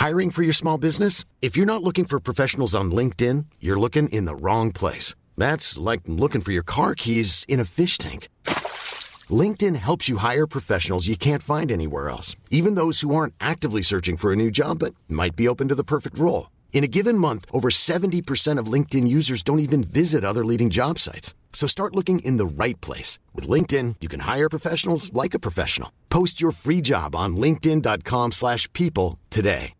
Hiring for your small business? If you're not looking for professionals on LinkedIn, you're looking in the wrong place. That's like looking for your car keys in a fish tank. LinkedIn helps you hire professionals you can't find anywhere else, even those who aren't actively searching for a new job but might be open to the perfect role. In a given month, over 70% of LinkedIn users don't even visit other leading job sites. So start looking in the right place. With LinkedIn, you can hire professionals like a professional. Post your free job on linkedin.com/people today.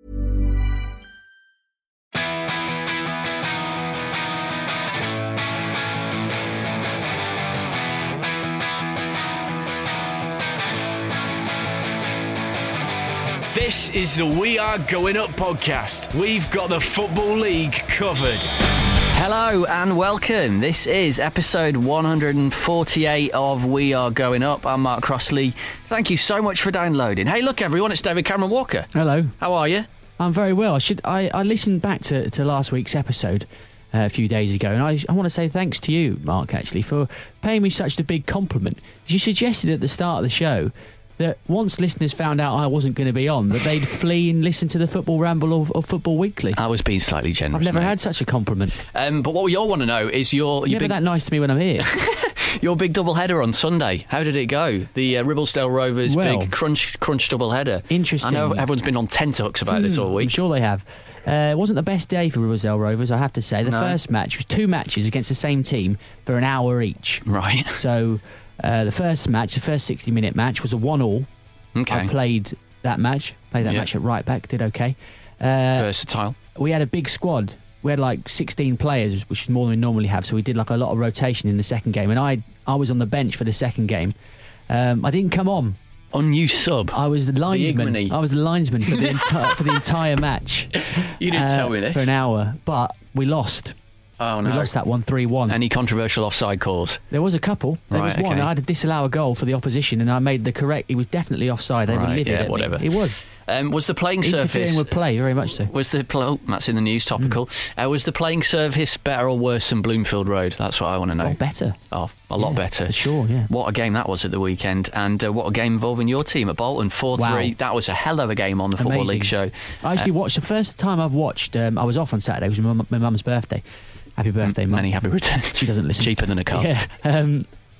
This is the We Are Going Up podcast. We've got the Football League covered. Hello and welcome. This is episode 148 of We Are Going Up. I'm Mark Crossley. Thank you so much for downloading. Hey, look, everyone, it's David Cameron Walker. Hello. How are you? I'm very well. I listened back to last week's episode a few days ago, and I want to say thanks to you, Mark, actually, for paying me such a big compliment. You suggested at the start of the show that once listeners found out I wasn't going to be on, that they'd flee and listen to the Football Ramble or Football Weekly. I was being slightly generous. I've never mate. had such a compliment. But what we all want to know is You're never that nice to me when I'm here. your big double header on Sunday. How did it go? The Ribblesdale Rovers big crunch double header. Interesting. I know everyone's been on tenterhooks about this all week. I'm sure they have. It wasn't the best day for Ribblesdale Rovers, I have to say. The first match was 2 matches against the same team for an hour each. Right. So the first 60-minute match, was a 1-1. Okay. I played that match at right back, did okay. Versatile. We had a big squad. We had like 16 players, which is more than we normally have, so we did like a lot of rotation in the second game, and I was on the bench for the second game. I didn't come on. Unused sub. I was the linesman. I was the linesman for the entire match. You didn't tell me this. For an hour, but we lost. Oh no! We lost that one 3-1. Any controversial offside calls? There was a couple. There was one. I had to disallow a goal for the opposition, and I made the correct. He was definitely offside. They were livid at whatever. Me. It was. Was the playing interfering surface with play very much so? Was that's in the news topical? Was the playing surface better or worse than Bloomfield Road? That's what I want to know. Oh, better. Oh, a lot better. For sure, yeah. What a game that was at the weekend, and what a game involving your team at Bolton, 4-3. Wow. That was a hell of a game on the Football League show. I actually watched the first time I've watched. I was off on Saturday. It was my mum's birthday. Happy birthday, Mum. Many happy returns. She doesn't listen. Cheaper than a car. Yeah.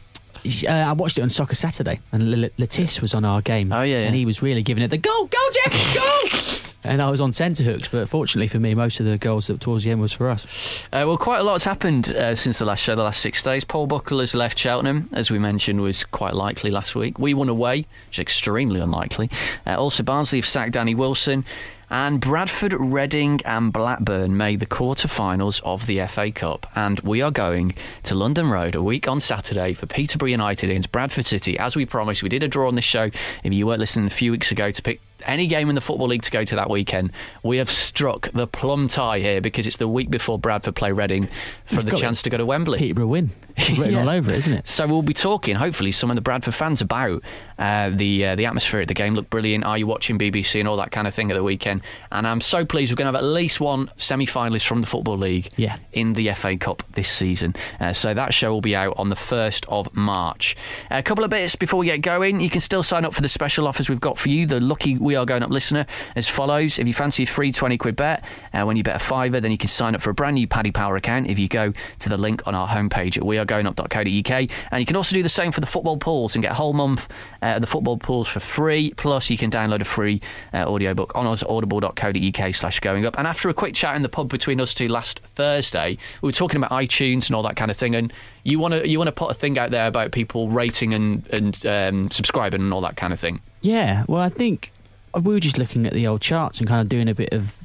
I watched it on Soccer Saturday, and Letice was on our game. Oh, yeah. And he was really giving it the go, Jeff, go! And I was on centre hooks, but fortunately for me, most of the goals towards the end was for us. Well, quite a lot's happened since the last show, the last 6 days. Paul Buckle has left Cheltenham, as we mentioned, was quite likely last week. We won away, which is extremely unlikely. Also, Barnsley have sacked Danny Wilson. And Bradford, Reading and Blackburn made the quarter-finals of the FA Cup. And we are going to London Road a week on Saturday for Peterborough United against Bradford City. As we promised, we did a draw on this show, if you weren't listening a few weeks ago, to pick any game in the Football League to go to that weekend. We have struck the plum tie here because it's the week before Bradford play Reading for the chance to go to Wembley. Peterborough win. Written all over it, isn't it? So we'll be talking, hopefully, some of the Bradford fans about the atmosphere at the game. Looked brilliant. Are you watching BBC and all that kind of thing at the weekend? And I'm so pleased we're going to have at least one semi-finalist from the Football League in the FA Cup this season. So that show will be out on the 1st of March. A couple of bits before we get going. You can still sign up for the special offers we've got for you. The lucky We Are Going Up listener as follows. If you fancy a free 20 quid bet, when you bet a fiver, then you can sign up for a brand new Paddy Power account if you go to the link on our homepage at wearegoingup.co.uk. And you can also do the same for the football pools and get a whole month of the football pools for free. Plus, you can download a free audiobook on us, audible.co.uk/goingup. And after a quick chat in the pub between us two last Thursday, we were talking about iTunes and all that kind of thing. And you want to put a thing out there about people rating and subscribing and all that kind of thing. Yeah, well, I think we were just looking at the old charts and kind of doing a bit of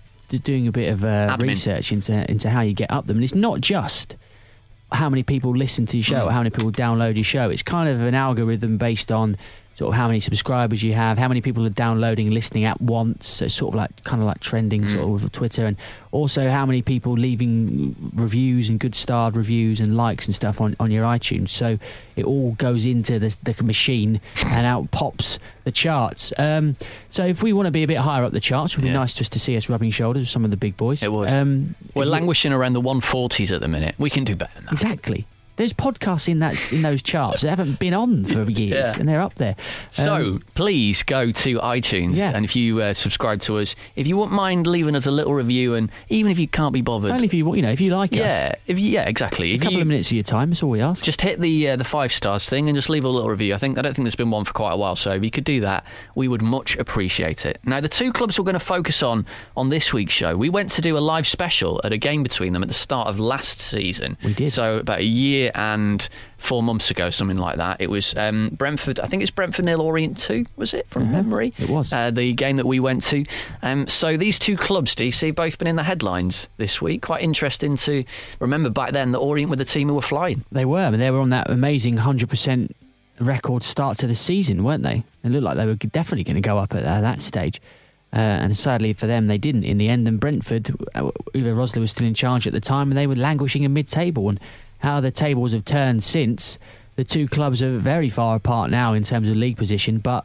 research into how you get up them. And it's not just how many people listen to your show or how many people download your show. It's kind of an algorithm based on sort of how many subscribers you have, how many people are downloading and listening at once. So it's sort of like trending sort of with Twitter, and also how many people leaving reviews and good starred reviews and likes and stuff on your iTunes. So it all goes into the machine and out pops the charts. So if we want to be a bit higher up the charts, it would be nice just to see us rubbing shoulders with some of the big boys. It would. We're languishing around the 140s at the minute. We can do better than that. Exactly. There's podcasts in those charts that haven't been on for years, and they're up there. So please go to iTunes, and if you subscribe to us, if you wouldn't mind leaving us a little review, and even if you can't be bothered, only if you if you like us, exactly. A couple of minutes of your time, that's all we ask. Just hit the 5 stars thing and just leave a little review. I don't think there's been one for quite a while, so if you could do that, we would much appreciate it. Now, the 2 clubs we're going to focus on this week's show, we went to do a live special at a game between them at the start of last season. We did. So about a year and 4 months ago, something like that. It was Brentford, I think it's Brentford 0 Orient 2, was it, from memory? It was. The game that we went to. So these 2 clubs, DC, both been in the headlines this week. Quite interesting to remember back then that Orient were the team who were flying. They were, but they were on that amazing 100% record start to the season, weren't they? It looked like they were definitely going to go up at that stage. And sadly for them, they didn't in the end. And Brentford, Uwe Rosler was still in charge at the time, and they were languishing in mid-table. And how the tables have turned since, the 2 clubs are very far apart now in terms of league position, but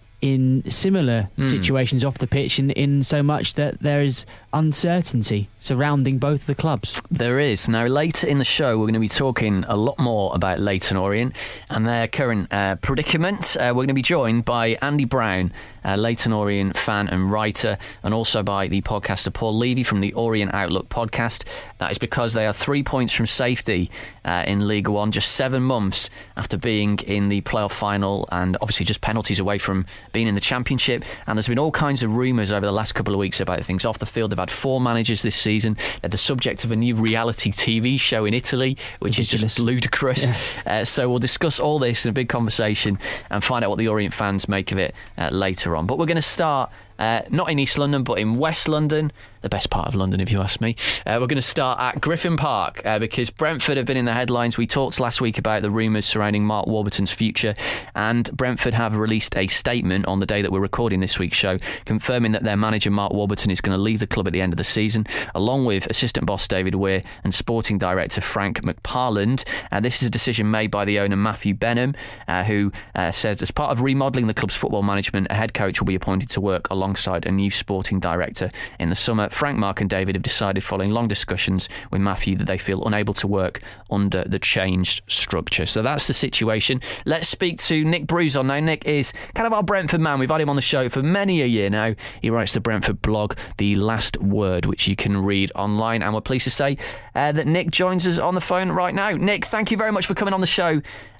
in similar situations off the pitch, in so much that there is uncertainty surrounding both the clubs. There is. Now, later in the show, we're going to be talking a lot more about Leyton Orient and their current predicament. We're going to be joined by Andy Brown, Leyton Orient fan and writer, and also by the podcaster Paul Levy from the Orient Outlook podcast. That is because they are 3 points from safety in League One, just 7 months after being in the playoff final, and obviously just penalties away from being in the Championship. And there's been all kinds of rumours over the last couple of weeks about things off the field. They've had 4 managers this season. They're the subject of a new reality TV show in Italy, which is just ludicrous. Yeah. So we'll discuss all this in a big conversation and find out what the Orient fans make of it later on. But we're going to start not in East London, but in West London, the best part of London, if you ask me. We're going to start at Griffin Park because Brentford have been in the headlines. We talked last week about the rumours surrounding Mark Warburton's future, and Brentford have released a statement on the day that we're recording this week's show, confirming that their manager Mark Warburton is going to leave the club at the end of the season, along with assistant boss David Weir and sporting director Frank McParland. This is a decision made by the owner Matthew Benham, who said as part of remodelling the club's football management, a head coach will be appointed to work alongside a new sporting director in the summer. Frank, Mark and David have decided, following long discussions with Matthew, that they feel unable to work under the changed structure. So that's the situation. Let's speak to Nick Bruzon now. Nick is kind of our Brentford man. We've had him on the show for many a year now. He writes the Brentford blog, The Last Word, which you can read online. And we're pleased to say that Nick joins us on the phone right now. Nick, thank you very much for coming on the show.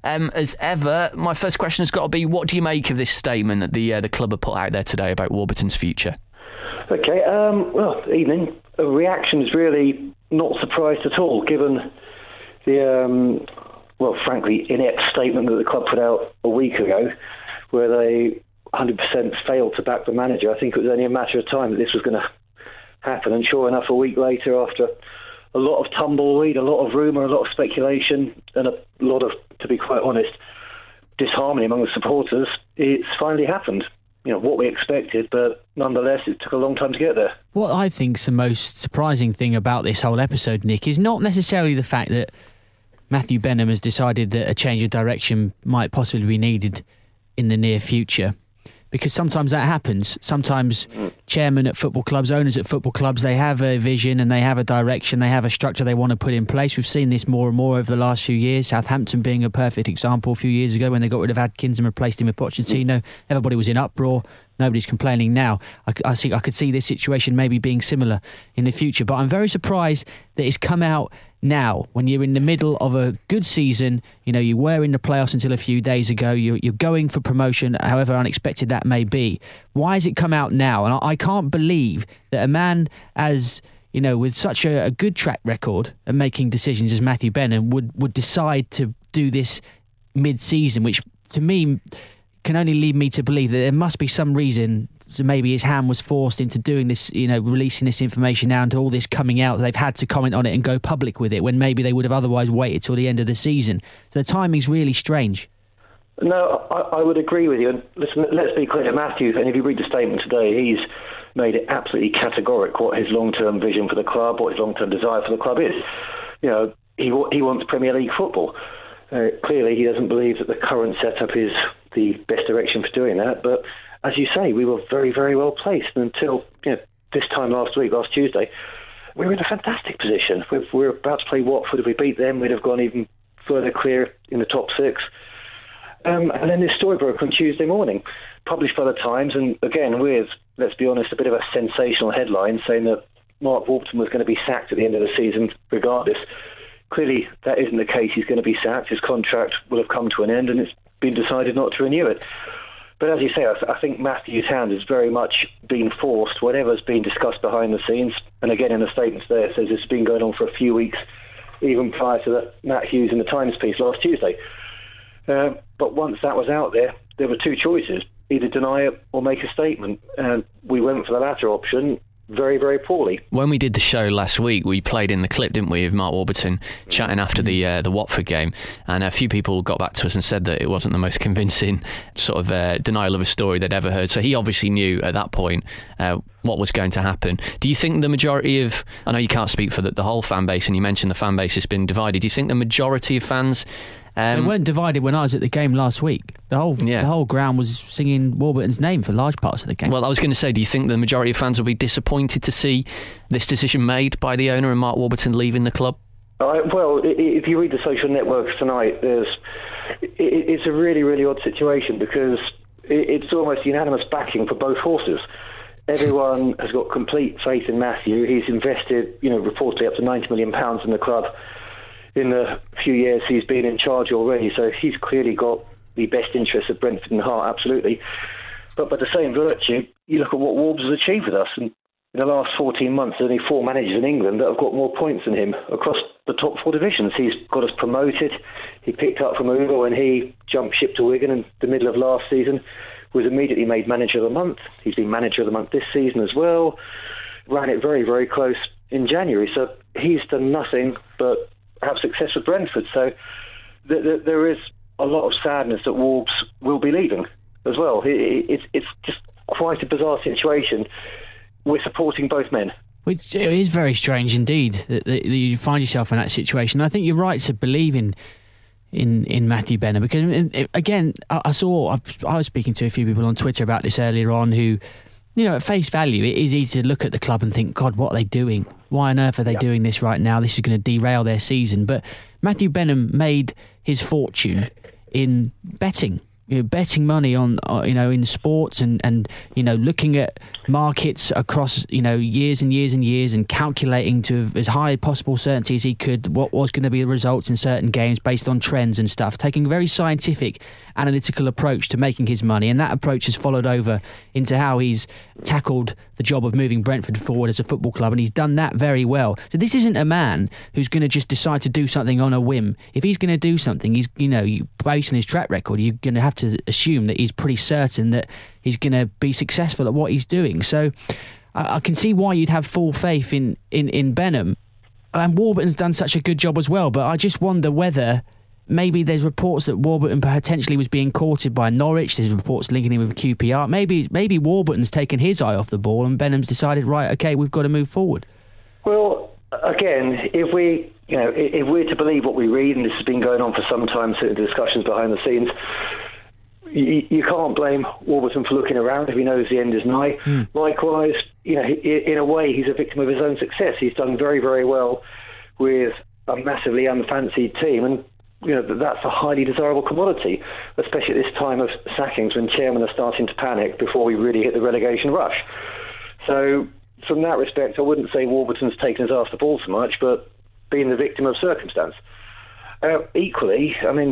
As ever, my first question has got to be, what do you make of this statement that the club have put out there today about Warburton's future? Okay, well, evening. The reaction is really not surprised at all, given the, frankly, inept statement that the club put out a week ago, where they 100% failed to back the manager. I think it was only a matter of time that this was going to happen, and sure enough, a week later, after a lot of tumbleweed, a lot of rumour, a lot of speculation, and a lot of, to be quite honest, disharmony among the supporters, it's finally happened. You know, what we expected, but nonetheless, it took a long time to get there. What I think's the most surprising thing about this whole episode, Nick, is not necessarily the fact that Matthew Benham has decided that a change of direction might possibly be needed in the near future. Because sometimes that happens. Sometimes chairmen at football clubs, owners at football clubs, they have a vision and they have a direction, they have a structure they want to put in place. We've seen this more and more over the last few years. Southampton being a perfect example a few years ago when they got rid of Adkins and replaced him with Pochettino. Everybody was in uproar. Nobody's complaining now. I could see this situation maybe being similar in the future. But I'm very surprised that it's come out now, when you're in the middle of a good season. You know, you were in the playoffs until a few days ago. You're going for promotion, however unexpected that may be. Why has it come out now? And I can't believe that a man as, you know, with such a good track record of making decisions as Matthew Benham would decide to do this mid-season, which to me can only lead me to believe that there must be some reason. So maybe his hand was forced into doing this, you know, releasing this information now, and all this coming out. They've had to comment on it and go public with it when maybe they would have otherwise waited till the end of the season. So the timing's really strange. No, I would agree with you. And listen, let's be clear, Matthew, and if you read the statement today, he's made it absolutely categoric what his long-term vision for the club, what his long-term desire for the club is. You know, he wants Premier League football. Clearly, he doesn't believe that the current setup is the best direction for doing that. But as you say, we were very, very well placed. And until this time last Tuesday, we were in a fantastic position. We were about to play Watford. If we beat them, we'd have gone even further clear in the top 6. And then this story broke on Tuesday morning, published by the Times, and again with, let's be honest, a bit of a sensational headline saying that Mark Warburton was going to be sacked at the end of the season regardless. Clearly, that isn't the case. He's going to be sacked. His contract will have come to an end, and it's been decided not to renew it. But as you say, I think Matthew's hand has very much been forced, whatever's been discussed behind the scenes. And again, in the statements there, it says it's been going on for a few weeks, even prior to the Matt Hughes in the Times piece last Tuesday. But once that was out there, there were 2 choices, either deny it or make a statement. And we went for the latter option very, very poorly. When we did the show last week, we played in the clip, didn't we, of Mark Warburton chatting after the Watford game, and a few people got back to us and said that it wasn't the most convincing sort of denial of a story they'd ever heard. So he obviously knew at that point what was going to happen. Do you think the majority of, I know you can't speak for the whole fan base, and you mentioned the fan base has been divided, do you think the majority of fans... They weren't divided when I was at the game last week. The whole ground was singing Warburton's name for large parts of the game. Well, I was going to say, do you think the majority of fans will be disappointed to see this decision made by the owner and Mark Warburton leaving the club? Well, if you read the social networks tonight, it's a really, really odd situation because it's almost unanimous backing for both horses. Everyone has got complete faith in Matthew. He's invested, reportedly up to £90 million in the club in the few years he's been in charge already, so he's clearly got the best interests of Brentford in heart, absolutely. But by the same virtue, you look at what Wolves has achieved with us, and in the last 14 months, there's only 4 managers in England that have got more points than him across the top 4 divisions. He's got us promoted. He picked up from Ugo when he jumped ship to Wigan in the middle of last season, was immediately made manager of the month. He's been manager of the month this season as well. Ran it very, very close in January, so he's done nothing but have success with Brentford. So there is a lot of sadness that Wolves will be leaving as well. It's just quite a bizarre situation. We're supporting both men. Which is very strange indeed that you find yourself in that situation. I think you're right to believe in Matthew Benham, because again, I was speaking to a few people on Twitter about this earlier on who, at face value, it is easy to look at the club and think, God, what are they doing? Why on earth are they doing this right now? This is going to derail their season. But Matthew Benham made his fortune in betting. Betting money on, in sports and looking at markets across, years and years and years, and calculating to as high possible certainty as he could what was going to be the results in certain games based on trends and stuff, taking a very scientific, analytical approach to making his money. And that approach has followed over into how he's tackled the job of moving Brentford forward as a football club, and he's done that very well. So this isn't a man who's going to just decide to do something on a whim. If he's going to do something, he's, based on his track record, you're going to have to assume that he's pretty certain that he's going to be successful at what he's doing. So I can see why you'd have full faith in Benham. And Warburton's done such a good job as well, but I just wonder whether maybe there's reports that Warburton potentially was being courted by Norwich. There's reports linking him with QPR. Maybe Warburton's taken his eye off the ball and Benham's decided, right, okay, we've got to move forward. Well, again, if we're to believe what we read, and this has been going on for some time, certain discussions behind the scenes, you can't blame Warburton for looking around if he knows the end is nigh. Likewise, in a way, he's a victim of his own success. He's done very, very well with a massively unfancied team, and that's a highly desirable commodity, especially at this time of sackings when chairmen are starting to panic before we really hit the relegation rush. So from that respect, I wouldn't say Warburton's taken his ass the ball so much, but being the victim of circumstance. Equally,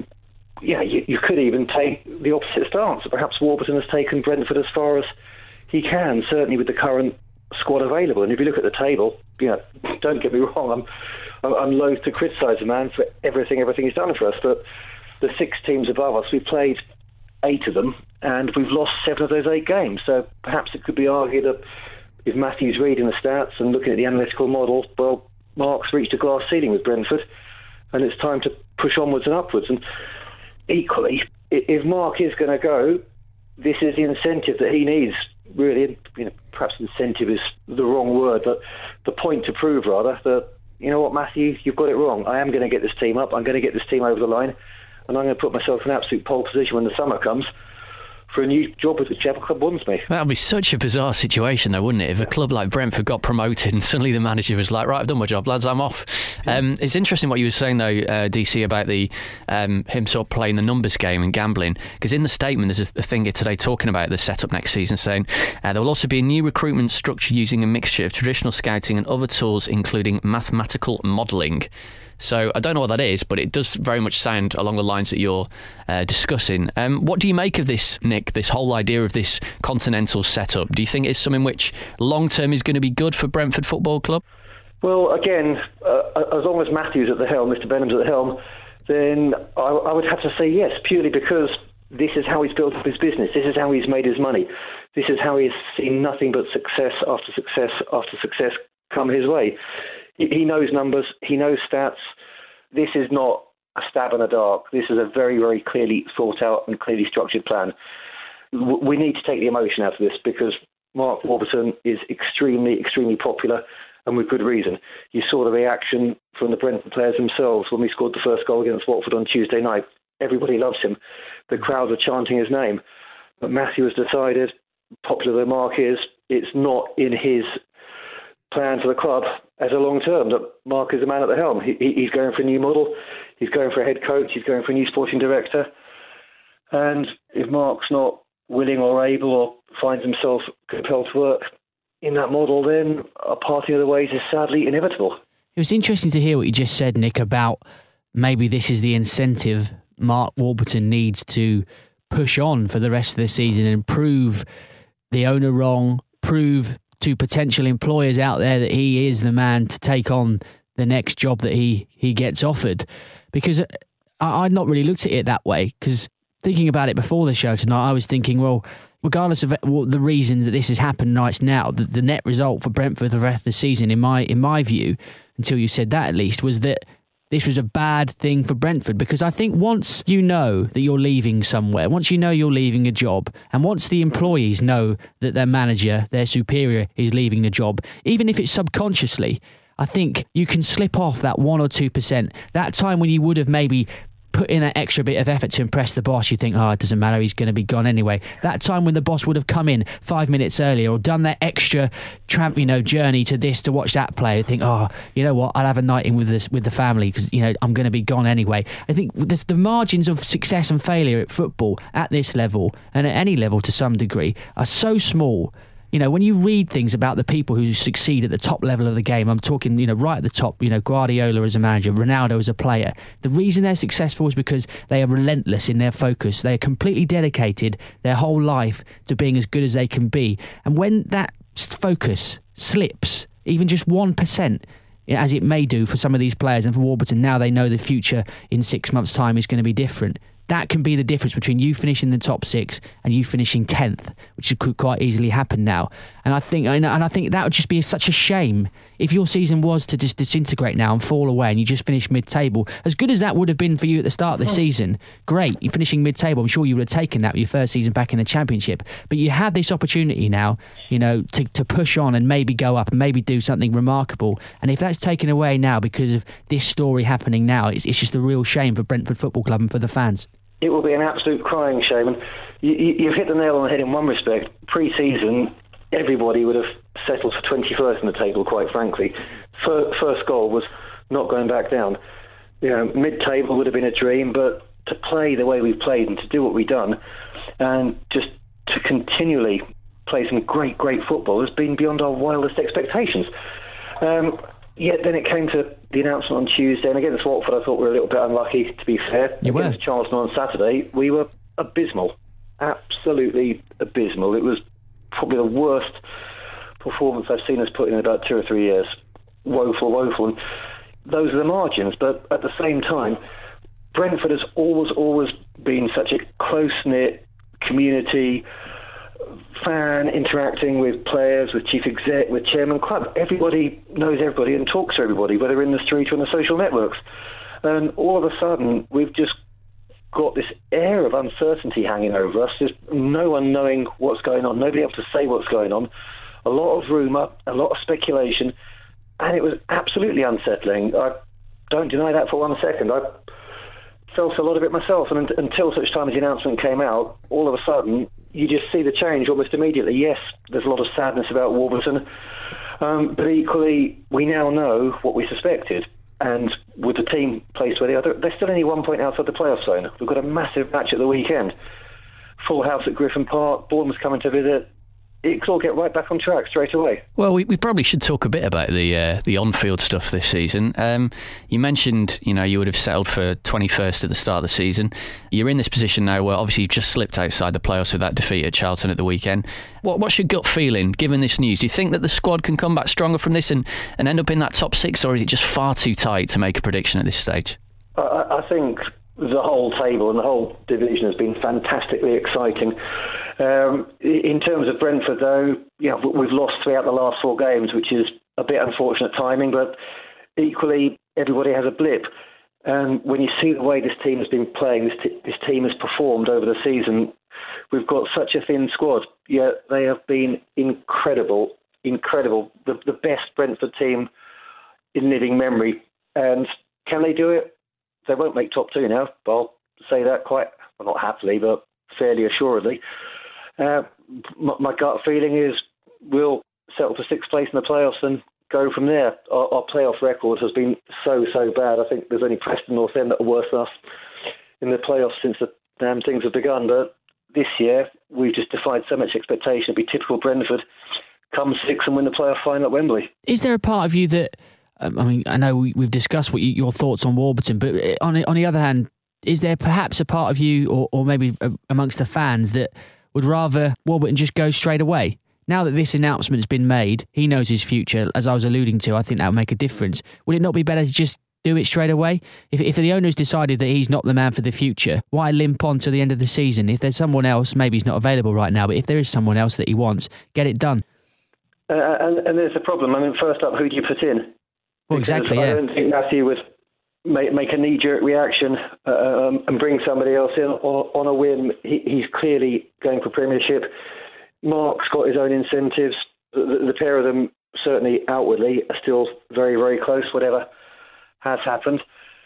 you could even take the opposite stance. Perhaps Warburton has taken Brentford as far as he can, certainly with the current squad available. And if you look at the table, don't get me wrong, I'm loath to criticise the man for everything he's done for us, but the 6 teams above us, we've played 8 of them, and we've lost 7 of those 8 games. So perhaps it could be argued that if Matthew's reading the stats and looking at the analytical model, well, Mark's reached a glass ceiling with Brentford, and it's time to push onwards and upwards. And equally, if Mark is going to go, this is the incentive that he needs, really. Perhaps incentive is the wrong word, but the point to prove, rather, that, Matthew, you've got it wrong. I am going to get this team up. I'm going to get this team over the line, and I'm going to put myself in absolute pole position when the summer comes for a new job with whichever club wants me. That would be such a bizarre situation, though, wouldn't it? If a club like Brentford got promoted and suddenly the manager was like, right, I've done my job, lads, I'm off. It's interesting what you were saying, though, DC, about the him sort of playing the numbers game and gambling, because in the statement there's a thing here today talking about the setup next season, saying there will also be a new recruitment structure using a mixture of traditional scouting and other tools, including mathematical modelling. So I don't know what that is, but it does very much sound along the lines that you're discussing. What do you make of this, Nick, this whole idea of this continental setup? Do you think it's something which long-term is going to be good for Brentford Football Club? Well, again, as long as Matthew's at the helm, Mr. Benham's at the helm, then I would have to say yes, purely because this is how he's built up his business. This is how he's made his money. This is how he's seen nothing but success after success after success come his way. He knows numbers. He knows stats. This is not a stab in the dark. This is a very, very clearly thought out and clearly structured plan. We need to take the emotion out of this because Mark Warburton is extremely, extremely popular, and with good reason. You saw the reaction from the Brentford players themselves when we scored the first goal against Watford on Tuesday night. Everybody loves him. The crowd are chanting his name. But Matthew has decided, popular the Mark is, it's not in his plan for the club as a long term that Mark is the man at the helm. He's going for a new model. He's going for a head coach. He's going for a new sporting director. And if Mark's not willing or able or finds himself compelled to work in that model, then a parting of the ways is sadly inevitable. It was interesting to hear what you just said, Nick, about maybe this is the incentive Mark Warburton needs to push on for the rest of the season and prove the owner wrong, prove to potential employers out there that he is the man to take on the next job that he gets offered. Because I'd not really looked at it that way, because thinking about it before the show tonight, I was thinking, well, regardless of the reasons that this has happened right now, the net result for Brentford for the rest of the season, in my view, until you said that at least, was that this was a bad thing for Brentford. Because I think once you know that you're leaving somewhere, once you know you're leaving a job, and once the employees know that their manager, their superior, is leaving the job, even if it's subconsciously, I think you can slip off that 1 or 2%. That time when you would have maybe put in that extra bit of effort to impress the boss, you think, it doesn't matter, he's going to be gone anyway. That time when the boss would have come in 5 minutes earlier or done that extra journey to this to watch that play, you think, you know what, I'll have a night in with the family because I'm going to be gone anyway. I think the margins of success and failure at football at this level and at any level to some degree are so small. When you read things about the people who succeed at the top level of the game, I'm talking, right at the top, Guardiola as a manager, Ronaldo as a player. The reason they're successful is because they are relentless in their focus. They are completely dedicated their whole life to being as good as they can be. And when that focus slips, even just 1%, as it may do for some of these players and for Warburton, now they know the future in 6 months' time is going to be different. That can be the difference between you finishing the top 6 and you finishing 10th, which could quite easily happen now. And I think that would just be such a shame if your season was to just disintegrate now and fall away and you just finish mid-table. As good as that would have been for you at the start of the season, great, you're finishing mid-table. I'm sure you would have taken that with your first season back in the Championship. But you had this opportunity now, to push on and maybe go up and maybe do something remarkable. And if that's taken away now because of this story happening now, it's just a real shame for Brentford Football Club and for the fans. It will be an absolute crying shame. And you've hit the nail on the head in one respect. Pre-season, everybody would have settled for 21st in the table, quite frankly. First goal was not going back down. Mid-table would have been a dream, but to play the way we've played and to do what we've done and just to continually play some great, great football has been beyond our wildest expectations. Yet then it came to the announcement on Tuesday, and against Watford I thought we were a little bit unlucky, to be fair. Against Charlton on Saturday, we were abysmal. Absolutely abysmal. It was probably the worst performance I've seen us put in about 2 or 3 years. Woeful. And those are the margins, but at the same time, Brentford has always been such a close-knit community, fan interacting with players, with chief exec, with chairman club. Everybody knows everybody and talks to everybody, whether in the street or on the social networks. And all of a sudden, we've just got this air of uncertainty hanging over us. There's no one knowing what's going on, nobody able to say what's going on. A lot of rumour, a lot of speculation, and it was absolutely unsettling. I don't deny that for 1 second. I felt a lot of it myself, and until such time as the announcement came out, all of a sudden, you just see the change almost immediately. Yes, there's a lot of sadness about Warburton, but equally, we now know what we suspected. And with the team placed where they are, they're still only 1 point outside the playoff zone. We've got a massive match at the weekend. Full house at Griffin Park, Bournemouth's coming to visit. It could all get right back on track straight away. Well, we probably should talk a bit about the on-field stuff this season. You mentioned, you would have settled for 21st at the start of the season. You're in this position now where obviously you've just slipped outside the playoffs with that defeat at Charlton at the weekend. What's your gut feeling, given this news? Do you think that the squad can come back stronger from this and end up in that top six, or is it just far too tight to make a prediction at this stage? I think the whole table and the whole division has been fantastically exciting. In terms of Brentford, though, we've lost throughout the last 4 games, which is a bit unfortunate timing, but equally, everybody has a blip. And when you see the way this team has been playing, this team has performed over the season, we've got such a thin squad, yet they have been incredible. The best Brentford team in living memory. And can they do it? They won't make top 2 now. I'll say that not happily, but fairly assuredly. My gut feeling is we'll settle for 6th place in the playoffs and go from there. Our playoff record has been so bad. I think there's only Preston North End that are worse than us in the playoffs since the damn things have begun. But this year, we've just defied so much expectation. It'd be typical Brentford, come 6th and win the playoff final at Wembley. Is there a part of you that, I know we've discussed your thoughts on Warburton, but on the other hand, is there perhaps a part of you, or maybe amongst the fans, that would rather Warburton just go straight away? Now that this announcement has been made, he knows his future, as I was alluding to. I think that would make a difference. Would it not be better to just do it straight away? If the owner's decided that he's not the man for the future, why limp on to the end of the season? If there's someone else, maybe he's not available right now, but if there is someone else that he wants, get it done. And there's a problem. First up, who do you put in? Well, exactly, yeah. I don't think Matthew would make a knee-jerk reaction and bring somebody else in on a whim. He's clearly going for Premiership. Mark's got his own incentives. The pair of them, certainly outwardly, are still very, very close, whatever has happened.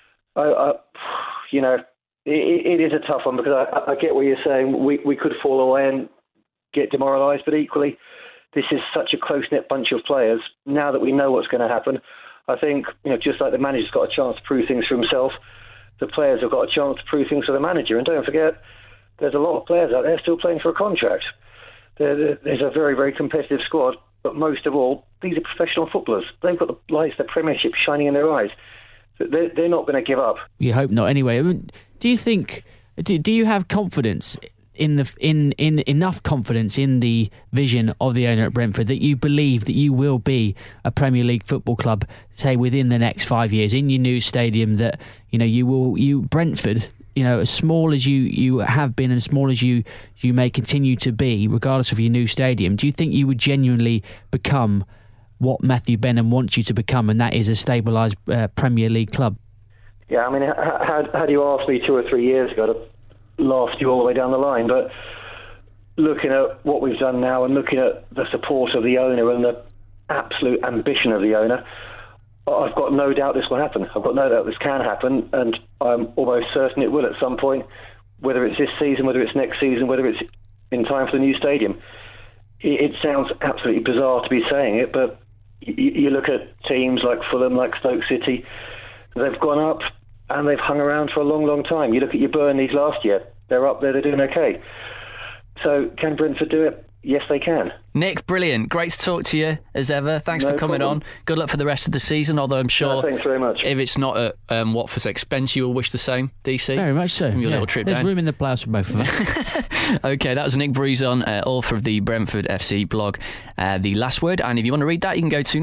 It is a tough one, because I get what you're saying. We could fall away and get demoralised, but equally, this is such a close-knit bunch of players. Now that we know what's going to happen, I think, just like the manager's got a chance to prove things for himself, the players have got a chance to prove things for the manager. And don't forget, there's a lot of players out there still playing for a contract. There's a very, very competitive squad, but most of all, these are professional footballers. They've got the lights, the Premiership shining in their eyes. They're not going to give up. You hope not anyway. Do you think, do you have confidence in enough confidence in the vision of the owner at Brentford that you believe that you will be a Premier League football club, say within the next 5 years, in your new stadium, that Brentford, as small as you have been and as small as you may continue to be, regardless of your new stadium, do you think you would genuinely become what Matthew Benham wants you to become, and that is a stabilised Premier League club? Yeah, had you asked me 2 or 3 years ago, to laughed you all the way down the line, but looking at what we've done now and looking at the support of the owner and the absolute ambition of the owner, I've got no doubt this will happen. I've got no doubt this can happen, and I'm almost certain it will at some point, whether it's this season, whether it's next season, whether it's in time for the new stadium. It sounds absolutely bizarre to be saying it, but you look at teams like Fulham, like Stoke City, they've gone up and they've hung around for a long, long time. You look at your Burnleys last year, they're up there, they're doing okay. So can Brentford do it? Yes, they can. Nick, brilliant. Great to talk to you, as ever. Thanks for coming on. Good luck for the rest of the season, although I'm sure thanks very much. If it's not at Watford's expense, you will wish the same, DC. Very much so. From your little trip There's down. room in the playoffs for both of us. OK, that was Nick Bruison, author of the Brentford FC blog, The Last Word. And if you want to read that, you can go to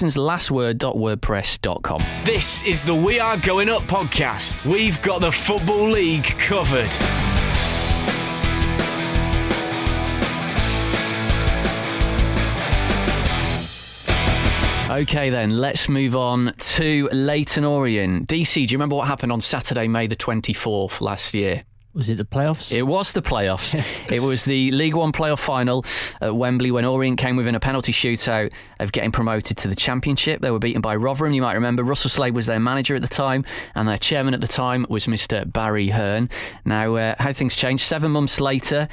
nickbruisonslastword.wordpress.com. This is the We Are Going Up podcast. We've got the Football League covered. OK then, let's move on to Leyton Orient. DC, do you remember what happened on Saturday, May the 24th last year? Was it the playoffs? It was the playoffs. It was the League One playoff final at Wembley when Orient came within a penalty shootout of getting promoted to the Championship. They were beaten by Rotherham. You might remember Russell Slade was their manager at the time, and their chairman at the time was Mr. Barry Hearn. Now, how things changed 7 months later,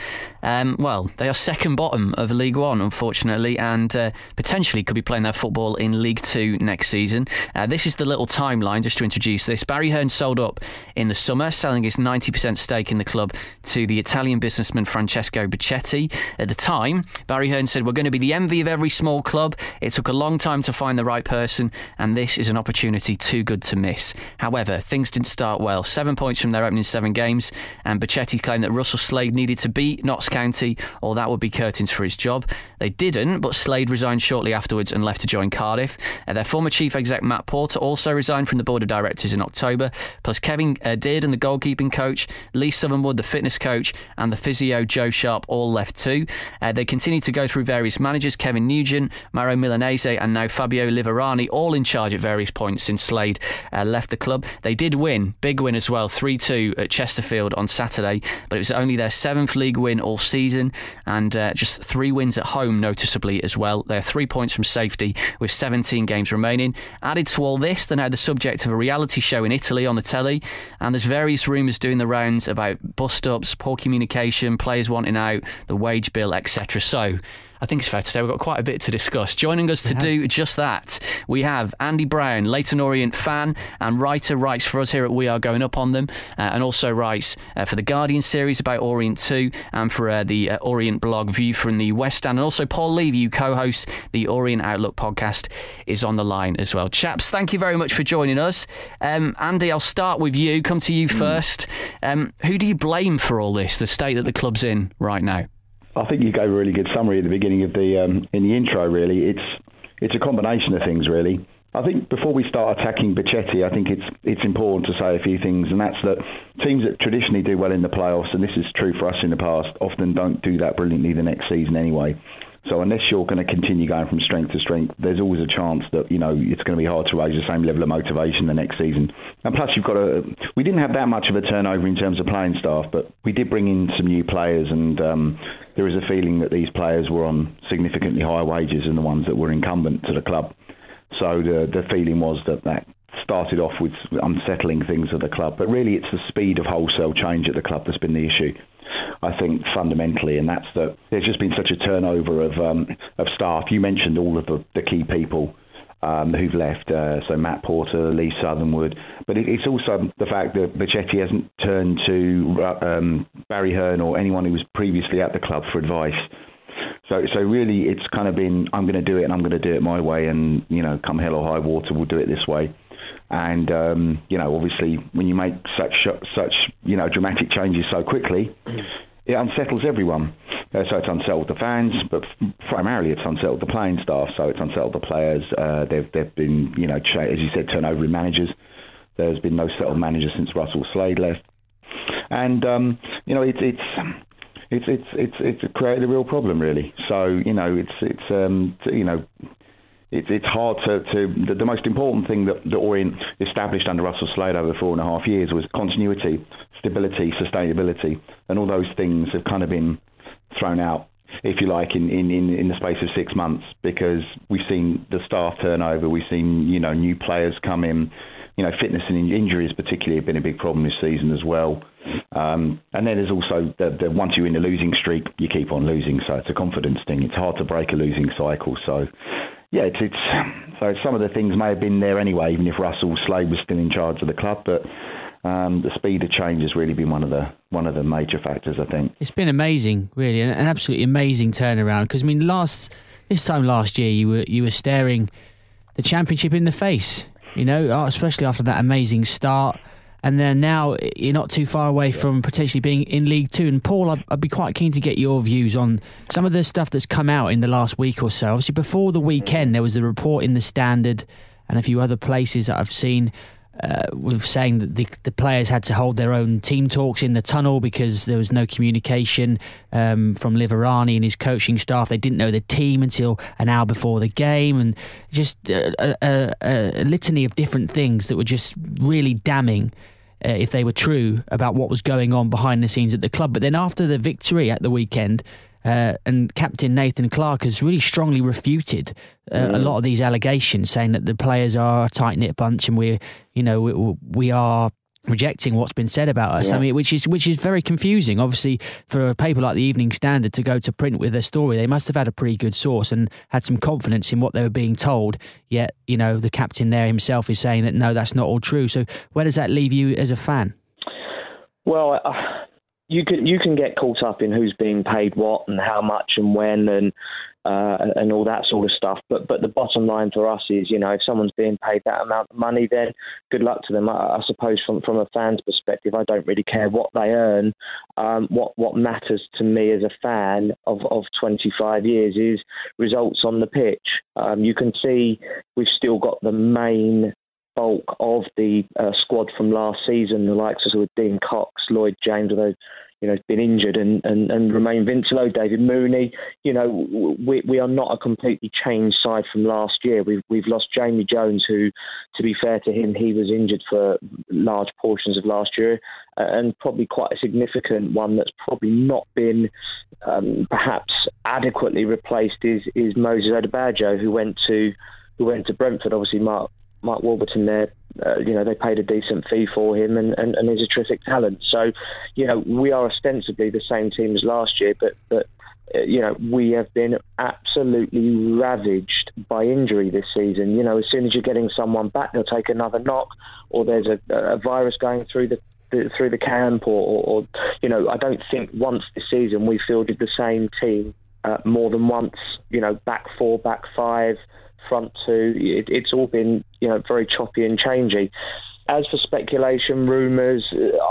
they are second bottom of League One, unfortunately, and potentially could be playing their football in League Two next season. This is the little timeline, just to introduce this. Barry Hearn sold up in the summer, selling his 90% stake in the club to the Italian businessman Francesco Becchetti. At the time, Barry Hearn said, "We're going to be the envy of every small club. It took a long time to find the right person, and this is an opportunity too good to miss." However, things didn't start well. 7 points from their opening 7 games, and Becchetti claimed that Russell Slade needed to beat Notts County or that would be curtains for his job. They didn't, but Slade resigned shortly afterwards and left to join Cardiff. Their former chief exec Matt Porter also resigned from the board of directors in October, plus Kevin Dearden, the goalkeeping coach, Lee Southernwood, the fitness coach, and the physio Joe Sharp all left too. They continued to go through various managers, Kevin Nugent, Mauro Milanese, and now Fabio Liverani, all in charge at various points since Slade left the club. They did win, big win as well, 3-2 at Chesterfield on Saturday, but it was only their 7th league win all season, and just 3 wins at home noticeably as well. They're 3 points from safety with 17 games remaining. Added to all this, they're now the subject of a reality show in Italy on the telly, and there's various rumours doing the rounds about bust-ups, poor communication, players wanting out, the wage bill, etc. So I think it's fair to say we've got quite a bit to discuss. Joining us to do just that, we have Andy Brown, Leyton Orient fan and writer, writes for us here at We Are Going Up on Them, and also writes for the Guardian series about Orient 2 and for the Orient blog View from the West Stand. And also Paul Levy, who co-hosts the Orient Outlook podcast, is on the line as well. Chaps, thank you very much for joining us. Andy, I'll start with you, come to you first. Who do you blame for all this, the state that the club's in right now? I think you gave a really good summary at the beginning of the in the intro. Really, it's a combination of things. Really, I think before we start attacking Becchetti, I think it's important to say a few things, and that's that teams that traditionally do well in the playoffs, and this is true for us in the past, often don't do that brilliantly the next season anyway. So unless you're going to continue going from strength to strength, there's always a chance that it's going to be hard to raise the same level of motivation the next season. And plus, we didn't have that much of a turnover in terms of playing staff, but we did bring in some new players, and there is a feeling that these players were on significantly higher wages than the ones that were incumbent to the club. So the feeling was that started off with unsettling things at the club, but really it's the speed of wholesale change at the club that's been the issue, I think, fundamentally, and that's that there's just been such a turnover of staff. You mentioned all of the key people who've left, so Matt Porter, Lee Southernwood, but it's also the fact that Becchetti hasn't turned to Barry Hearn or anyone who was previously at the club for advice. So really it's kind of been, I'm going to do it and I'm going to do it my way, and come hell or high water, we'll do it this way. And obviously when you make such dramatic changes so quickly, it unsettles everyone. So it's unsettled the fans, but primarily it's unsettled the playing staff. So it's unsettled the players. They've been, as you said, turnover in managers. There's been no settled manager since Russell Slade left, and it's created a real problem, really. So it's hard to the most important thing that Orient established under Russell Slade over 4.5 years was continuity, stability, sustainability, and all those things have kind of been thrown out, if you like, in the space of 6 months, because we've seen the staff turnover, we've seen new players come in, fitness and injuries particularly have been a big problem this season as well. And then there's also the once you're in a losing streak, you keep on losing, so it's a confidence thing. It's hard to break a losing cycle. So yeah, so some of the things may have been there anyway, even if Russell Slade was still in charge of the club, but the speed of change has really been one of the major factors, I think. It's been amazing, really, an absolutely amazing turnaround. Because this time last year, you were staring the Championship in the face, especially after that amazing start. And then now you're not too far away from potentially being in League Two. And Paul, I'd be quite keen to get your views on some of the stuff that's come out in the last week or so. Obviously, before the weekend, there was a report in the Standard and a few other places that I've seen with saying that the players had to hold their own team talks in the tunnel because there was no communication from Liverani and his coaching staff. They didn't know the team until an hour before the game, and just a litany of different things that were just really damning, if they were true, about what was going on behind the scenes at the club. But then after the victory at the weekend, and Captain Nathan Clark has really strongly refuted a lot of these allegations, saying that the players are a tight-knit bunch and we are rejecting what's been said about us. I mean, which is very confusing. Obviously, for a paper like the Evening Standard to go to print with a story, they must have had a pretty good source and had some confidence in what they were being told. Yet, the captain there himself is saying that no, that's not all true. So, where does that leave you as a fan? Well, you can get caught up in who's being paid what and how much and when and all that sort of stuff. But the bottom line for us is, if someone's being paid that amount of money, then good luck to them. I suppose from a fan's perspective, I don't really care what they earn. What matters to me as a fan of 25 years is results on the pitch. You can see we've still got the main bulk of the squad from last season, the likes of Dean Cox, Lloyd James, although been injured, and Romain Vincelot, David Mooney. We are not a completely changed side from last year. We've lost Jamie Jones, who, to be fair to him, he was injured for large portions of last year, and probably quite a significant one that's probably not been perhaps adequately replaced is Moses Odubajo, who went to Brentford. Obviously, Mark Warburton there, they paid a decent fee for him and he's a terrific talent. So, we are ostensibly the same team as last year, but we have been absolutely ravaged by injury this season. As soon as you're getting someone back, they'll take another knock, or there's a virus going through the camp, or I don't think once this season we fielded the same team more than once. Back four, back five, front two. It's all been very choppy and changey. As for speculation, rumours,